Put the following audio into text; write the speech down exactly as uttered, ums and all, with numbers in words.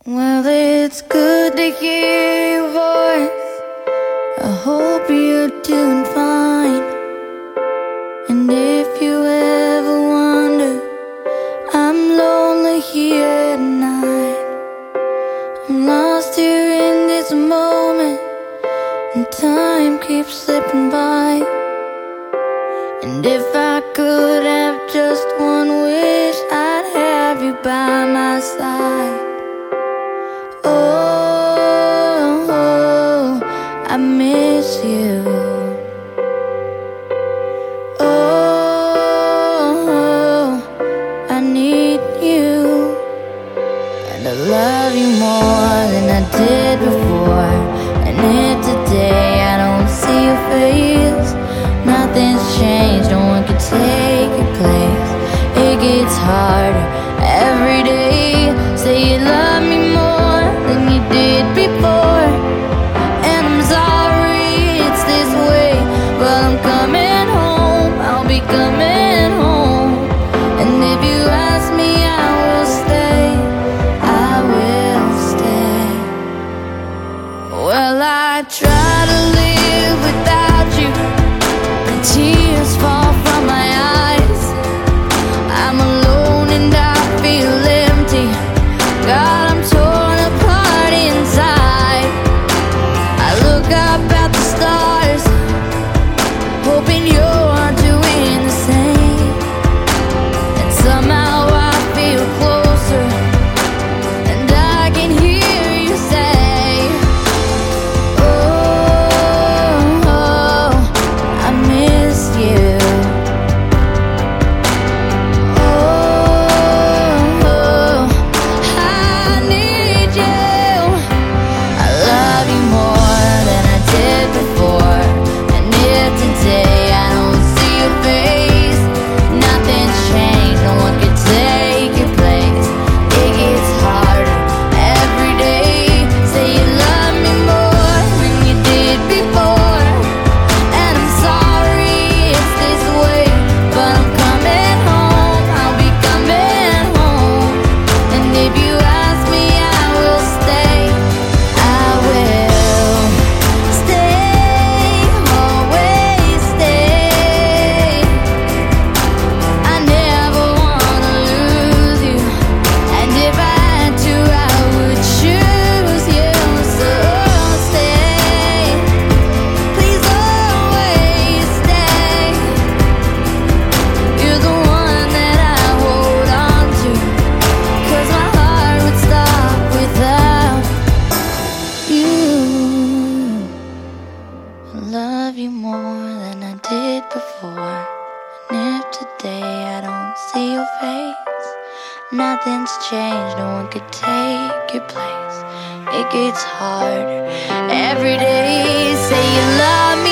Well, it's good to hear your voice. I hope you're doing fine. And if you ever wonder, I'm lonely here at night. I'm lost here in this moment, and time keeps slipping by. And if I could have just one wish, I'd have you by my side. Oh, oh, I miss you. Oh, I need you. And I love you more than I did before. And if today I don't see your face, nothing's changed, no one can take your place. It gets harder every day. Say you love me more than you did before, and I'm sorry it's this way, but I'm coming home, I'll be coming home. And if you ask me, I will stay, I will stay. Well, I try to live without you, and tears fall from my eyes. I'm alone and I feel empty. God, I'm torn apart inside. I look up at the stars, hoping you're doing the same. And somehow I feel closer, and I can hear you say, oh, oh, I miss you. Love you more than I did before. And if today I don't see your face, nothing's changed, no one could take your place. It gets harder every day. Say you love me